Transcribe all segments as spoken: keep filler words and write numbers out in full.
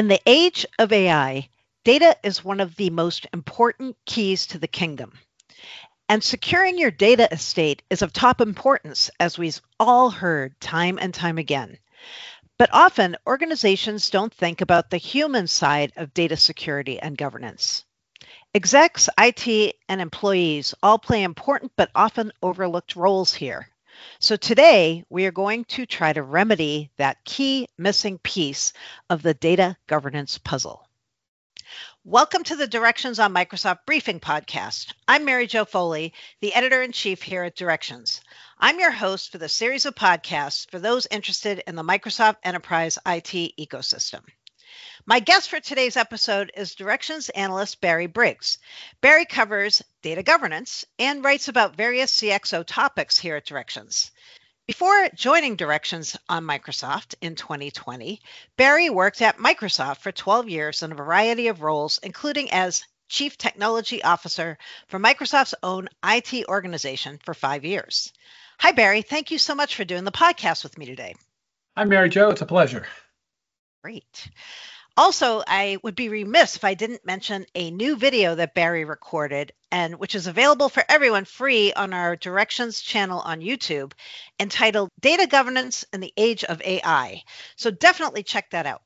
In the age of A I, data is one of the most important keys to the kingdom. And securing your data estate is of top importance, as we've all heard time and time again. But often, organizations don't think about the human side of data security and governance. Execs, I T, and employees all play important but often overlooked roles here. So today, we are going to try to remedy that key missing piece of the data governance puzzle. Welcome to the Directions on Microsoft Briefing podcast. I'm Mary Jo Foley, the editor-in-chief here at Directions. I'm your host for the series of podcasts for those interested in the Microsoft Enterprise I T ecosystem. My guest for today's episode is Directions analyst Barry Briggs. Barry covers data governance and writes about various C X O topics here at Directions. Before joining Directions on Microsoft in twenty twenty, Barry worked at Microsoft for twelve years in a variety of roles, including as Chief Technology Officer for Microsoft's own I T organization for five years. Hi, Barry. Thank you so much for doing the podcast with me today. Hi, Mary Jo. It's a pleasure. Great. Also, I would be remiss if I didn't mention a new video that Barry recorded, and which is available for everyone free on our Directions channel on YouTube, entitled Data Governance in the Age of A I. So definitely check that out.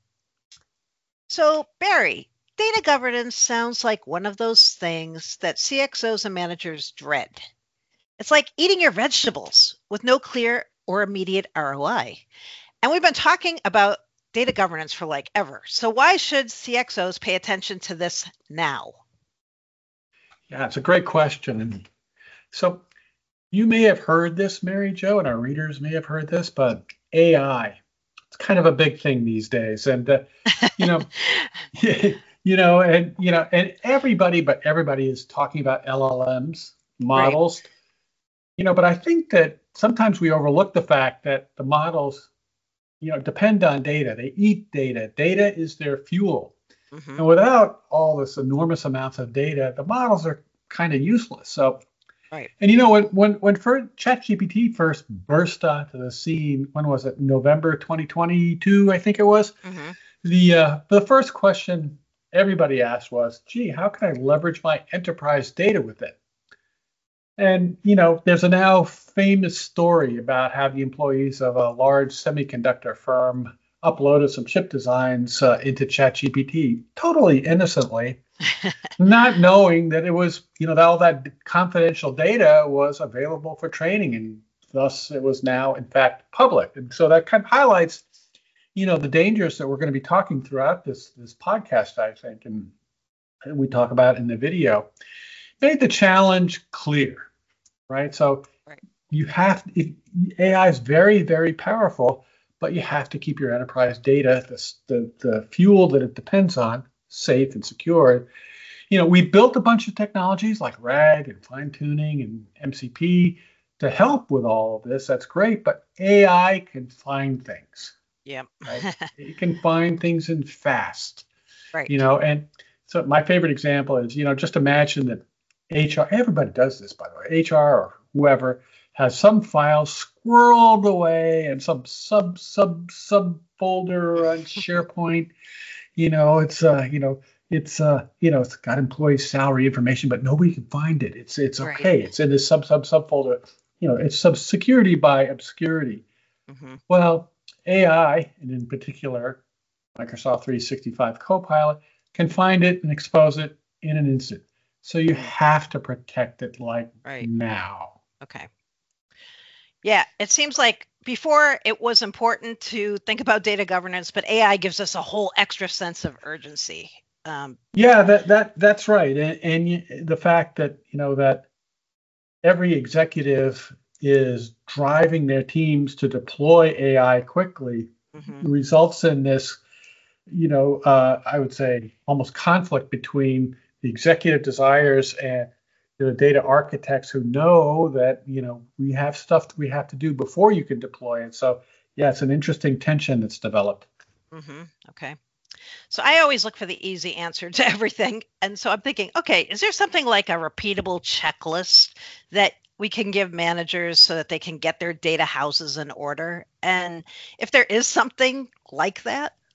So Barry, data governance sounds like one of those things that C X Os and managers dread. It's like eating your vegetables with no clear or immediate R O I. And we've been talking about data governance for like ever. So why should C X Os pay attention to this now? Yeah, it's a great question. So you may have heard this, Mary Jo, and our readers may have heard this, but A I, it's kind of a big thing these days. And, uh, you know, you know, and, you know, and everybody, but everybody is talking about L L Ms, models, right. You know, but I think that sometimes we overlook the fact that the models, you know, depend on data. They eat data. Data is their fuel. Mm-hmm. And without all this enormous amounts of data, the models are kind of useless. So, right. And you know, when when when ChatGPT first burst onto the scene, when was it? November twenty twenty-two, I think it was. Mm-hmm. The uh, the first question everybody asked was, "Gee, how can I leverage my enterprise data with it?" And, you know, there's a now famous story about how the employees of a large semiconductor firm uploaded some chip designs uh, into ChatGPT, totally innocently, not knowing that it was, you know, that all that confidential data was available for training, and thus it was now, in fact, public. And so that kind of highlights, you know, the dangers that we're going to be talking throughout this, this podcast, I think, and, and we talk about in the video. Made the challenge clear, right? So right. you have, it, A I is very, very powerful, but you have to keep your enterprise data, the, the, the fuel that it depends on, safe and secure. You know, we built a bunch of technologies like RAG and fine tuning and M C P to help with all of this. That's great, but A I can find things. Yeah. Right? It can find things in fast. Right. You know, and so my favorite example is, you know, just imagine that H R, everybody does this, by the way, H R or whoever has some file squirreled away and some sub, sub, sub folder on SharePoint. You know, it's, uh, you know, it's, uh, you know, it's got employee salary information, but nobody can find it. It's, it's okay. Right. It's in this sub, sub, sub folder. You know, it's sub security by obscurity. Mm-hmm. Well, A I, and in particular, Microsoft three sixty-five Copilot, can find it and expose it in an instant. So you have to protect it like right. now. Okay. Yeah, it seems like before it was important to think about data governance, but A I gives us a whole extra sense of urgency. Um, yeah, that that that's right. And, and you, the fact that, you know, that every executive is driving their teams to deploy A I quickly mm-hmm. results in this, you know, uh, I would say almost conflict between the executive desires and the data architects who know that, you know, we have stuff that we have to do before you can deploy it. So, yeah, it's an interesting tension that's developed. Mm-hmm. Okay. So I always look for the easy answer to everything. And so I'm thinking, okay, is there something like a repeatable checklist that we can give managers so that they can get their data houses in order? And if there is something like that,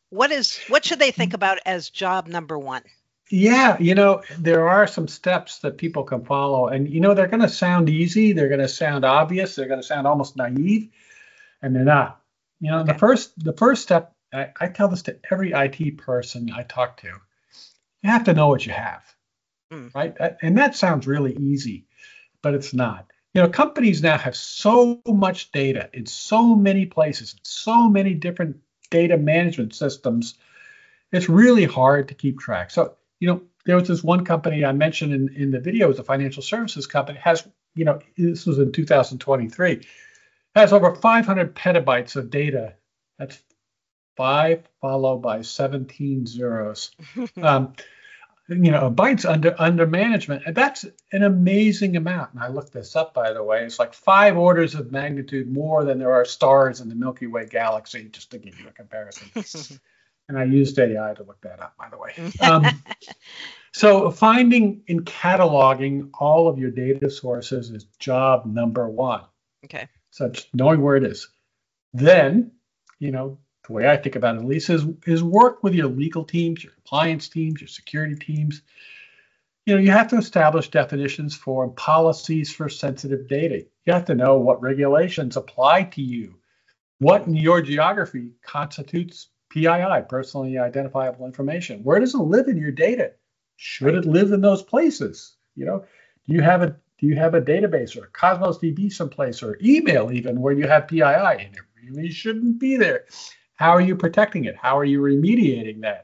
what is what should they think about as job number one? Yeah, you know, there are some steps that people can follow, and you know, they're going to sound easy, they're going to sound obvious, they're going to sound almost naive, and they're not. You know, Okay. the first the first step, I, I tell this to every I T person I talk to, you have to know what you have, Mm. right? And that sounds really easy, but it's not. You know, companies now have so much data in so many places, so many different data management systems. It's really hard to keep track. So, you know, there was this one company I mentioned in, in the video, it was a financial services company, has, you know, this was in two thousand twenty-three, has over five hundred petabytes of data. That's five followed by seventeen zeros. um, you know, bytes under under management. And that's an amazing amount. And I looked this up, by the way. It's like five orders of magnitude more than there are stars in the Milky Way galaxy, just to give you a comparison. And I used A I to look that up, by the way. Um, so finding and cataloging all of your data sources is job number one. Okay. So just knowing where it is. Then, you know, the way I think about it, Lisa, is, is work with your legal teams, your compliance teams, your security teams. You know, you have to establish definitions for and policies for sensitive data. You have to know what regulations apply to you. What in your geography constitutes P I I, personally identifiable information? Where does it live in your data? Should it live in those places? You know, do you have a do you have a database or a Cosmos D B someplace or email even where you have P I I and it really shouldn't be there? How are you protecting it? How are you remediating that?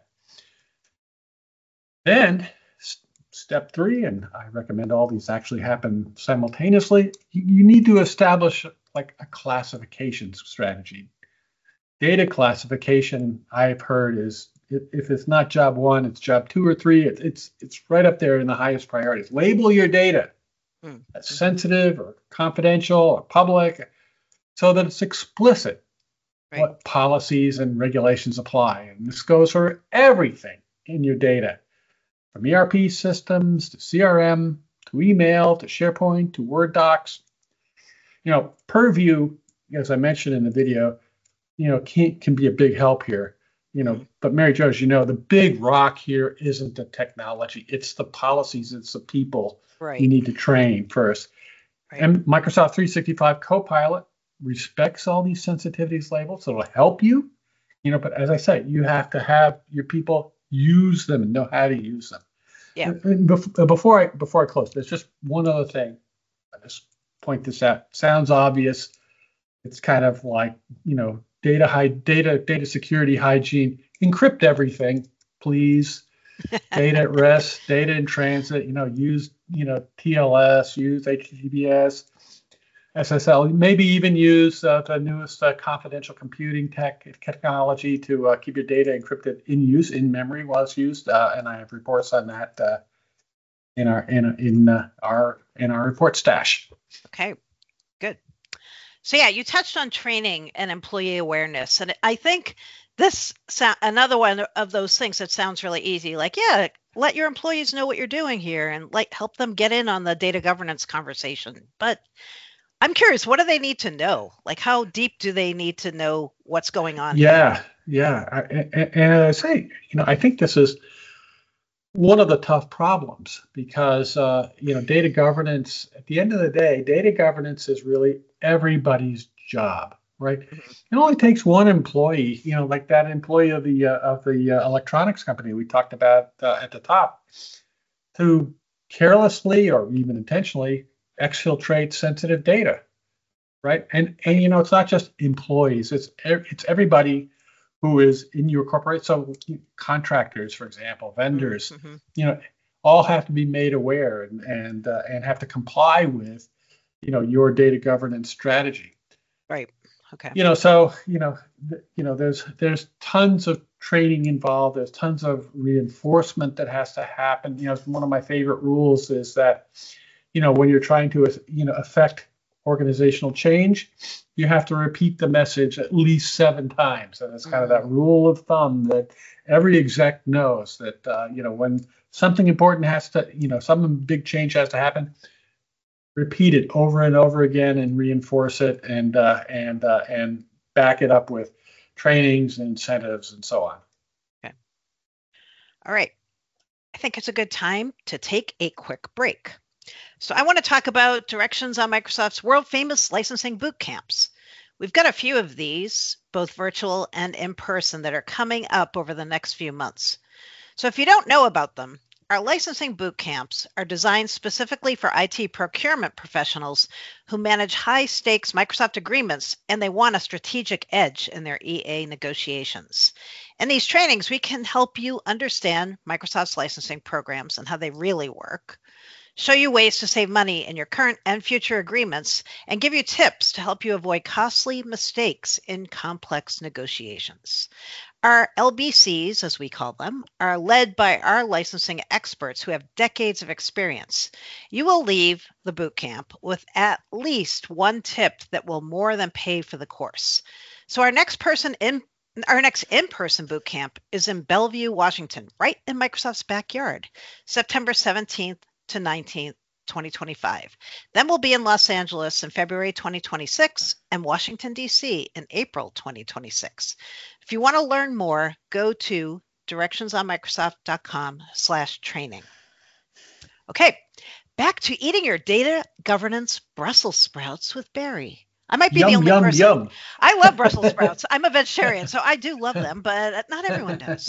Then step three, and I recommend all these actually happen simultaneously, you, you need to establish like a classification strategy. Data classification, I've heard, is if it's not job one, it's job two or three. It, it's it's right up there in the highest priorities. Label your data mm-hmm. as sensitive or confidential or public, so that it's explicit right. what policies and regulations apply. And this goes for everything in your data, from E R P systems to C R M to email to SharePoint to Word docs. You know, Purview, as I mentioned in the video, you know, can, can be a big help here, you know, but Mary Jo, as you know, the big rock here isn't the technology. It's the policies. It's the people right. you need to train first. Right. And Microsoft three sixty-five Copilot respects all these sensitivities labels. So it'll help you, you know, but as I say, you have to have your people use them and know how to use them. Yeah. And before I, before I close, there's just one other thing. I just point this out. Sounds obvious. It's kind of like, you know, data high data data security hygiene. Encrypt everything, please. Data at rest, data in transit. You know, use you know T L S, use H T T P S, S S L. Maybe even use uh, the newest uh, confidential computing tech technology to uh, keep your data encrypted in use in memory while it's used. Uh, and I have reports on that uh, in our in in uh, our in our report stash. Okay, good. So yeah, you touched on training and employee awareness, and I think this sound another one of those things that sounds really easy. Like, yeah, let your employees know what you're doing here, and like help them get in on the data governance conversation. But I'm curious, what do they need to know? Like, how deep do they need to know what's going on? Yeah, yeah, I, and, and I say, you know, I think this is one of the tough problems because, uh, you know, data governance, at the end of the day, data governance is really everybody's job, right? Mm-hmm. It only takes one employee, you know, like that employee of the uh, of the uh, electronics company we talked about uh, at the top, to carelessly or even intentionally exfiltrate sensitive data, right? And, and you know, it's not just employees, it's it's everybody who is in your corporate. So contractors, for example, vendors, mm-hmm. you know, all have to be made aware and and uh, and have to comply with, you know, your data governance strategy. Right. Okay. You know, so you know, th- you know, there's there's tons of training involved. There's tons of reinforcement that has to happen. You know, one of my favorite rules is that, you know, when you're trying to, you know, affect organizational change, you have to repeat the message at least seven times. And it's kind of that rule of thumb that every exec knows that, uh, you know, when something important has to, you know, some big change has to happen, repeat it over and over again and reinforce it and uh, and uh, and back it up with trainings and incentives and so on. All right. I think it's a good time to take a quick break. So I want to talk about Directions on Microsoft's world-famous licensing boot camps. We've got a few of these, both virtual and in person, that are coming up over the next few months. So if you don't know about them, our licensing boot camps are designed specifically for I T procurement professionals who manage high-stakes Microsoft agreements, and they want a strategic edge in their E A negotiations. In these trainings, we can help you understand Microsoft's licensing programs and how they really work, show you ways to save money in your current and future agreements, and give you tips to help you avoid costly mistakes in complex negotiations. Our L B Cs, as we call them, are led by our licensing experts who have decades of experience. You will leave the boot camp with at least one tip that will more than pay for the course. So our next person in Our next in-person boot camp is in Bellevue, Washington, right in Microsoft's backyard, September seventeenth to nineteenth, twenty twenty-five. Then we'll be in Los Angeles in February twenty twenty-six and Washington, D C in April twenty twenty-six. If you want to learn more, go to directionsonmicrosoft.com slash training. Okay, back to eating your data governance Brussels sprouts with Barry. I might be yum, the only yum, person. Yum. I love Brussels sprouts. I'm a vegetarian, so I do love them, but not everyone does.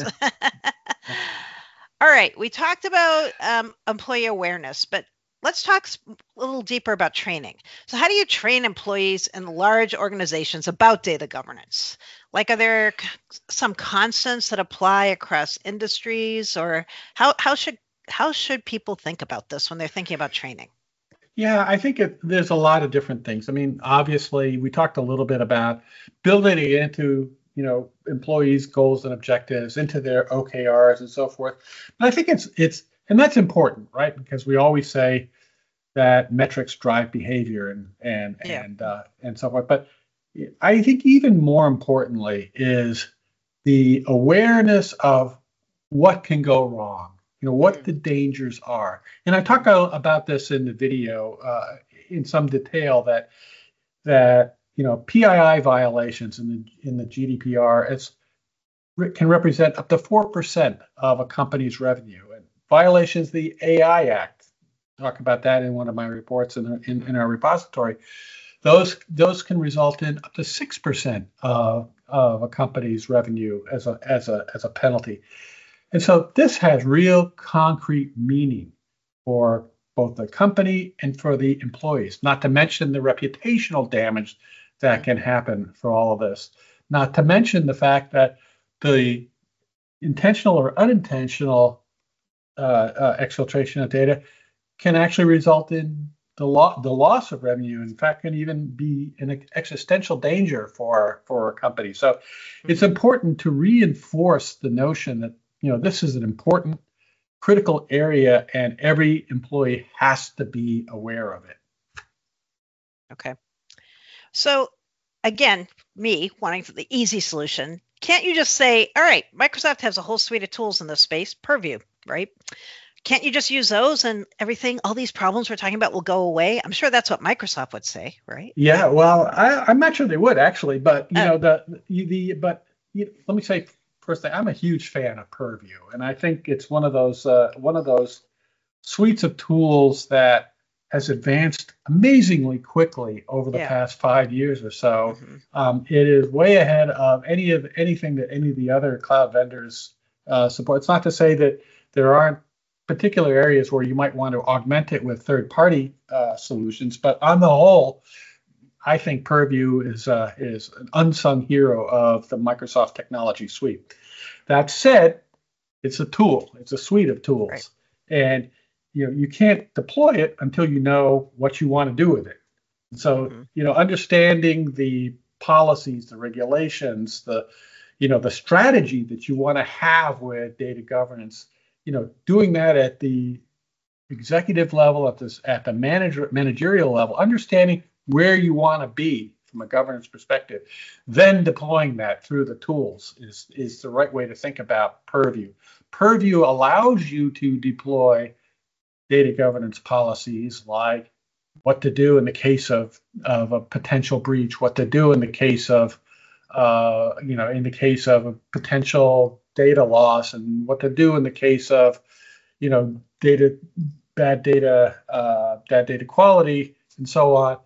All right, we talked about um, employee awareness, but let's talk a little deeper about training. So how do you train employees in large organizations about data governance? Like, are there some constants that apply across industries, or how, how should how should people think about this when they're thinking about training? Yeah, I think it, there's a lot of different things. I mean, obviously, we talked a little bit about building it into, you know, employees' goals and objectives, into their O K Rs and so forth. But I think it's it's and that's important, right? Because we always say that metrics drive behavior and and Yeah. and uh, and so forth. But I think even more importantly is the awareness of what can go wrong. You know, what the dangers are. And I talk about this in the video uh, in some detail, that that you know P I I violations in the in the G D P R it's, can represent up to four percent of a company's revenue. And violations of the A I Act, talk about that in one of my reports in, in, in our repository. Those those can result in up to six percent of, of a company's revenue as a as a as a penalty. And so this has real concrete meaning for both the company and for the employees, not to mention the reputational damage that can happen for all of this, not to mention the fact that the intentional or unintentional uh, uh, exfiltration of data can actually result in the, lo- the loss of revenue. In fact, can even be an existential danger for, for a company. So mm-hmm. It's important to reinforce the notion that, you know, this is an important, critical area, and every employee has to be aware of it. Okay. So again, me wanting the easy solution, can't you just say, all right, Microsoft has a whole suite of tools in this space, Purview, right? Can't you just use those and everything, all these problems we're talking about will go away? I'm sure that's what Microsoft would say, right? Yeah, well, I, I'm not sure they would actually, but you uh, know, the the, the but you, let me say first thing, I'm a huge fan of Purview, and I think it's one of those uh, one of those suites of tools that has advanced amazingly quickly over the yeah. past five years or so. Mm-hmm. Um, it is way ahead of any of anything that any of the other cloud vendors uh, support. It's not to say that there aren't particular areas where you might want to augment it with third-party uh, solutions, but on the whole, I think Purview is uh, is an unsung hero of the Microsoft technology suite. That said, it's a tool. It's a suite of tools, right. and you know you can't deploy it until you know what you want to do with it. So mm-hmm. you know, understanding the policies, the regulations, the you know the strategy that you want to have with data governance. You know, doing that at the executive level, at this at the manager managerial level, understanding where you want to be from a governance perspective, then deploying that through the tools is is the right way to think about Purview. Purview allows you to deploy data governance policies, like what to do in the case of of a potential breach, what to do in the case of uh, you know in the case of a potential data loss and what to do in the case of, you know, data, bad data, uh, bad data quality, and so on.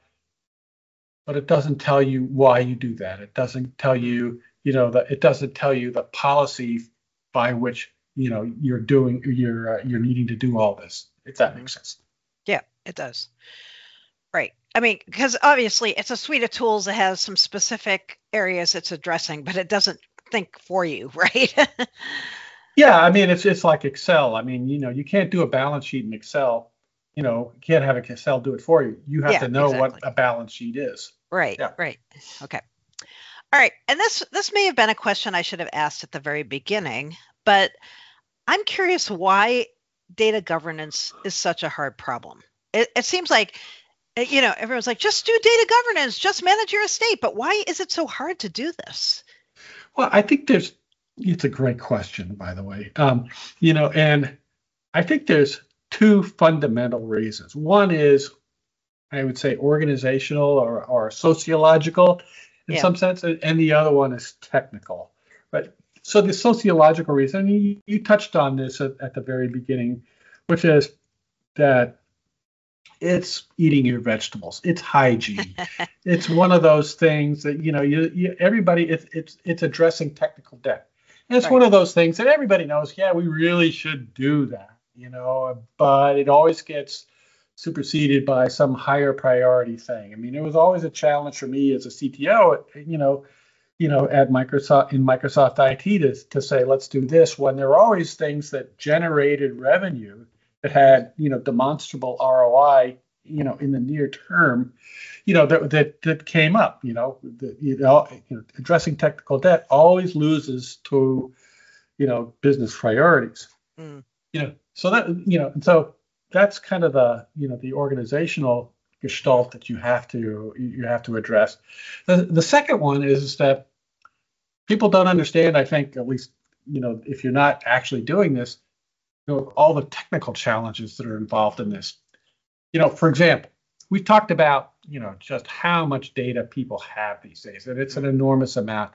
But it doesn't tell you why you do that. It doesn't tell you, you know, that it doesn't tell you the policy by which, you know, you're doing, you're uh, you're needing to do all this. If that makes sense. Yeah, it does. Right. I mean, because obviously it's a suite of tools that has some specific areas it's addressing, but it doesn't think for you, right? Yeah, I mean, it's it's like Excel. I mean, you know, you can't do a balance sheet in Excel. You know, you can't have Excel do it for you. You have Yeah, to know exactly. what a balance sheet is. Right, Yeah. right. Okay. All right. And this this may have been a question I should have asked at the very beginning, but I'm curious why data governance is such a hard problem. It, it seems like, you know, everyone's like, just do data governance, just manage your estate. But why is it so hard to do this? Well, I think there's, it's a great question, by the way. Um, you know, and I think there's two fundamental reasons. One is, I would say, organizational or, or sociological in Yeah. some sense, and the other one is technical. But so the sociological reason, you, you touched on this at, at the very beginning, which is that it's eating your vegetables. It's hygiene. It's one of those things that, you know, you, you everybody, it's it's it's addressing technical debt. And it's Right. one of those things that everybody knows, yeah, we really should do that, you know, but it always gets superseded by some higher priority thing. I mean, it was always a challenge for me as a C T O, you know, you know, at Microsoft, in Microsoft I T, to, to say, let's do this, when there were always things that generated revenue that had, you know, demonstrable R O I, you know, in the near term, you know, that that, that came up, you know, the, you know, you know, addressing technical debt always loses to, you know, business priorities, Mm. you know, so that, you know, and so that's kind of the, you know, the organizational gestalt that you have to, you have to address. The, the second one is that people don't understand, I think, at least, you know, if you're not actually doing this, you know, all the technical challenges that are involved in this. You know, for example, we've talked about, you know, just how much data people have these days, and it's an enormous amount.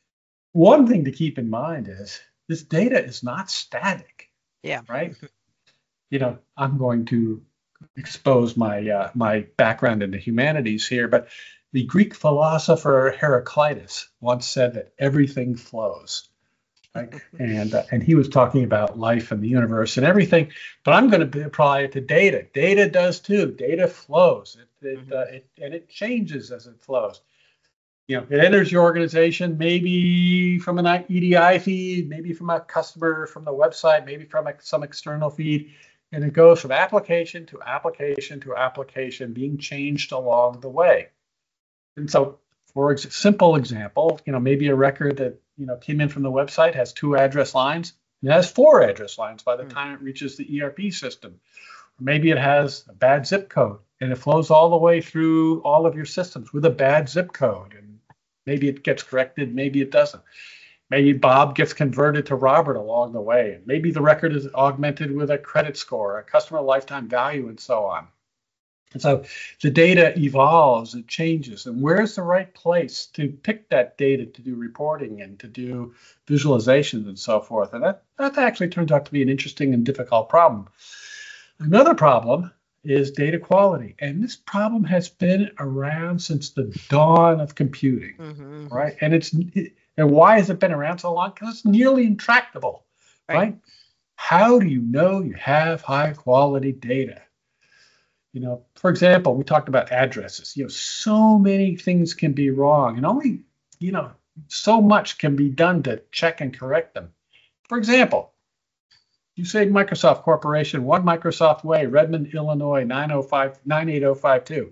One thing to keep in mind is this data is not static. Yeah. Right. You know, I'm going to expose my uh, my background in the humanities here, but the Greek philosopher Heraclitus once said that everything flows. Right? And uh, and he was talking about life and the universe and everything, but I'm going to apply it to data. Data does too. Data flows. It, it, mm-hmm. uh, it and it changes as it flows. You know, it enters your organization maybe from an E D I feed, maybe from a customer from the website, maybe from a, some external feed, and it goes from application to application to application, being changed along the way. And so, for a simple example, you know, maybe a record that, you know, came in from the website has two address lines. It has four address lines by the mm. time it reaches the E R P system. Or maybe it has a bad zip code and it flows all the way through all of your systems with a bad zip code. And maybe it gets corrected, maybe it doesn't. Maybe Bob gets converted to Robert along the way. Maybe the record is augmented with a credit score, a customer lifetime value, and so on. And so the data evolves, it changes, and where's the right place to pick that data to do reporting and to do visualizations and so forth? And that, that actually turns out to be an interesting and difficult problem. Another problem is data quality, and this problem has been around since the dawn of computing, mm-hmm. right? And it's it, and why has it been around so long? Because it's nearly intractable, right. right? How do you know you have high quality data? You know, for example, we talked about addresses. You know, so many things can be wrong, and only, you know, so much can be done to check and correct them. For example, you say Microsoft Corporation, One Microsoft Way, Redmond, Illinois, nine eight zero five two.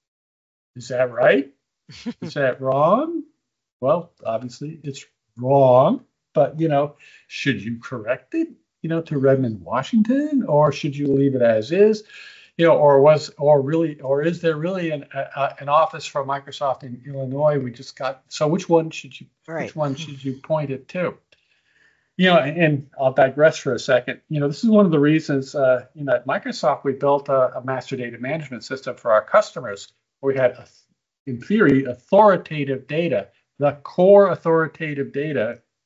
Is that right? Is that wrong? Well, obviously it's wrong, but, you know, should you correct it, you know, to Redmond, Washington, or should you leave it as is? You know, or was, or really, or is there really an uh, an office for Microsoft in Illinois? We just got. So which one should you? Right. Which one should you point it to? You know, and I'll digress for a second. You know, this is one of the reasons. Uh, you know, at Microsoft we built a, a master data management system for our customers. Where we had, a, in theory, authoritative data, the core authoritative data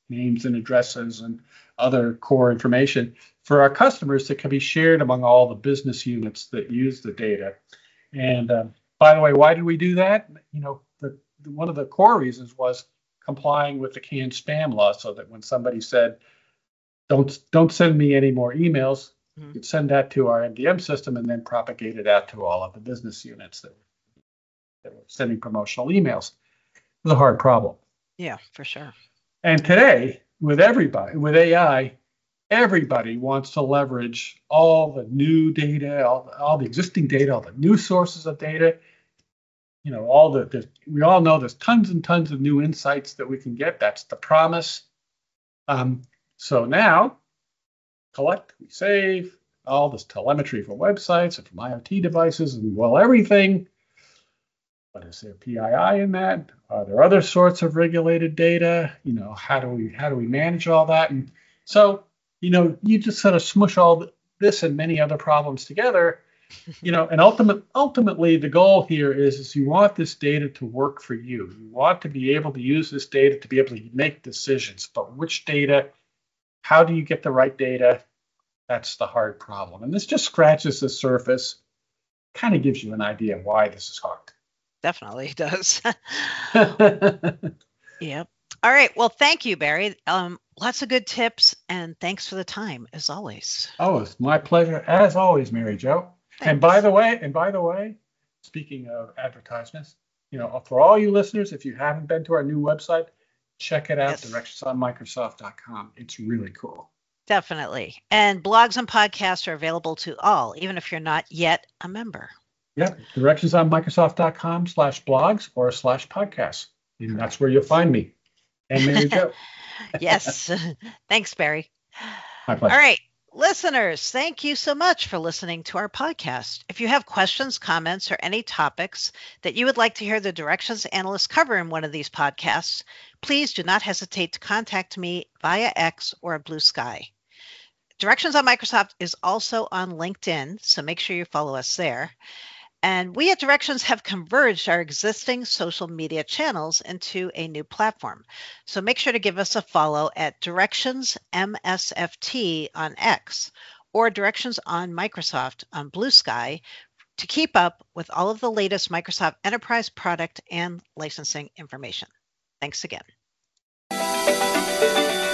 names and addresses and other core information for our customers that can be shared among all the business units that use the data. And uh, by the way, why did we do that? You know, the, one of the core reasons was complying with the canned spam law, so that when somebody said, don't don't send me any more emails, mm-hmm. you could send that to our M D M system and then propagate it out to all of the business units that, that were sending promotional emails. It was a hard problem. Yeah, for sure. And today, with everybody, with A I, everybody wants to leverage all the new data, all the, all the existing data, all the new sources of data. You know, all the, the we all know there's tons and tons of new insights that we can get. That's the promise. Um, so now, collect, we save all this telemetry from websites and from IoT devices, and well, everything. But is there P I I in that? Are there other sorts of regulated data? You know, how do we how do we manage all that? And so, you know, you just sort of smush all this and many other problems together, you know, and ultimate, ultimately the goal here is, is you want this data to work for you. You want to be able to use this data to be able to make decisions. But which data? How do you get the right data? That's the hard problem. And this just scratches the surface, kind of gives you an idea of why this is hard. Definitely does. Yep. All right. Well, thank you, Barry. Um, lots of good tips, and thanks for the time, as always. Oh, it's my pleasure, as always, Mary Jo. Thanks. And by the way, and by the way, speaking of advertisements, you know, for all you listeners, if you haven't been to our new website, check it out, yes. directions on microsoft dot com. It's really cool. Definitely. And blogs and podcasts are available to all, even if you're not yet a member. Yeah, directions on microsoft dot com slash blogs or slash podcasts. And that's where you'll find me. And Mary Jo. Yes. Thanks, Barry. My pleasure. All right. Listeners, thank you so much for listening to our podcast. If you have questions, comments, or any topics that you would like to hear the Directions Analyst cover in one of these podcasts, please do not hesitate to contact me via X or Blue Sky. Directions on Microsoft is also on LinkedIn, so make sure you follow us there. And we at Directions have converged our existing social media channels into a new platform. So make sure to give us a follow at Directions M S F T on X or Directions on Microsoft on Blue Sky to keep up with all of the latest Microsoft Enterprise product and licensing information. Thanks again.